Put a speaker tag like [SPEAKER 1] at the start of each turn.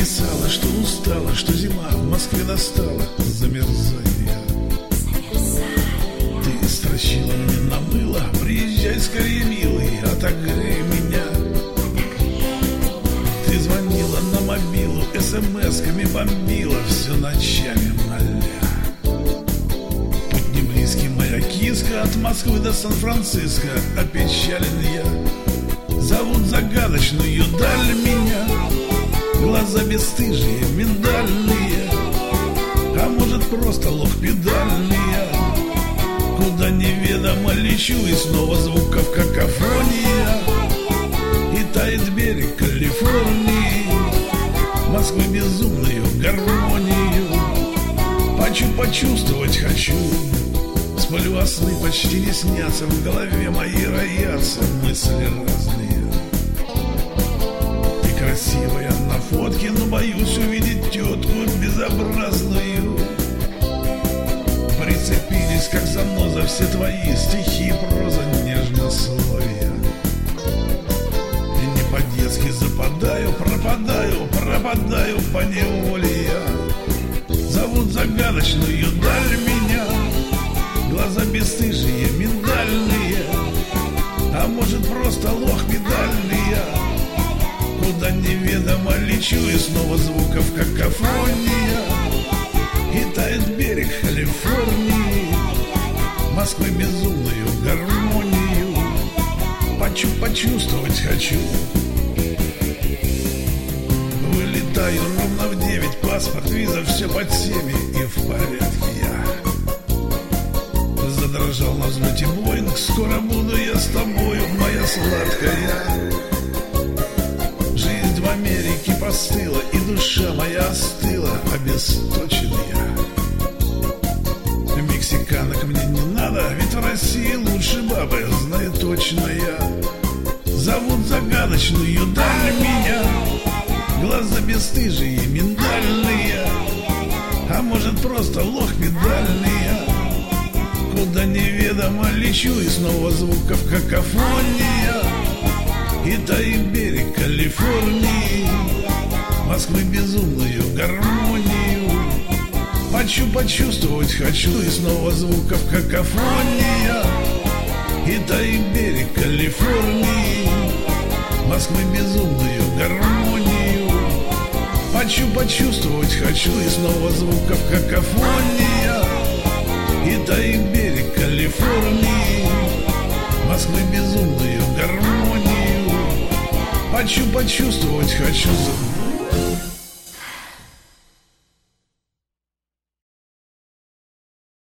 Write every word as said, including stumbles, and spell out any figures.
[SPEAKER 1] писала, что устала, что зима в Москве настала. Замерзаю я. Ты строчила мне на мыло: приезжай скорее, милый, отогрей меня. Ты звонила на мобилу, смс-ками бомбила, все ночами моля. Путь не близкий, моя киска, от Москвы до Сан-Франциско. Опечален я. Зовут загадочную даль меня. Глаза бесстыжие, миндальные, а может просто лох педальные. Куда неведомо лечу, и снова звуков какофония. И тает берег Калифорнии, Москвы безумную гармонию. Хочу почувствовать, хочу. Сплю, а сны почти не снятся, в голове моей роятся мысли разные. Ты красивая на фотке, но боюсь увидеть тетку безобразную. Прицепились, как заноза, все твои стихи, проза, нежнословия. И не по-детски западаю, пропадаю, пропадаю поневоле я. Зовут загадочную даль меня. Глаза бесстыжие, миндальные, а может просто лох педальные. Куда неведомо лечу, и снова звуков какофония. И тает берег Калифорнии, Москвы безумную гармонию. Почу почувствовать хочу. Вылетаю ровно в девять, паспорт, виза, все под всеми, и в порядке я. Задрожал на взлете Боинг, скоро буду я с тобою, моя сладкая. Жизнь в Америке постыла, и душа моя остыла, обесточенная. Мексиканок мне не надо, ведь в России лучше бабы, знаю точно я. Зовут загадочную даль меня. Глаза бесстыжие, миндальные, а может просто лох педальные. Куда неведомо лечу, и снова звуков какофония. И тает берег Калифорнии, Москвы безумную гармонию. Хочу почувствовать хочу, и снова звуков какофония. И тает берег Калифорнии, Москвы безумную гармонию. Хочу почувствовать хочу, и снова звуков какофония. И тает берег Калифорнии, Москвы безумную гармонию. Хочу почувствовать хочу.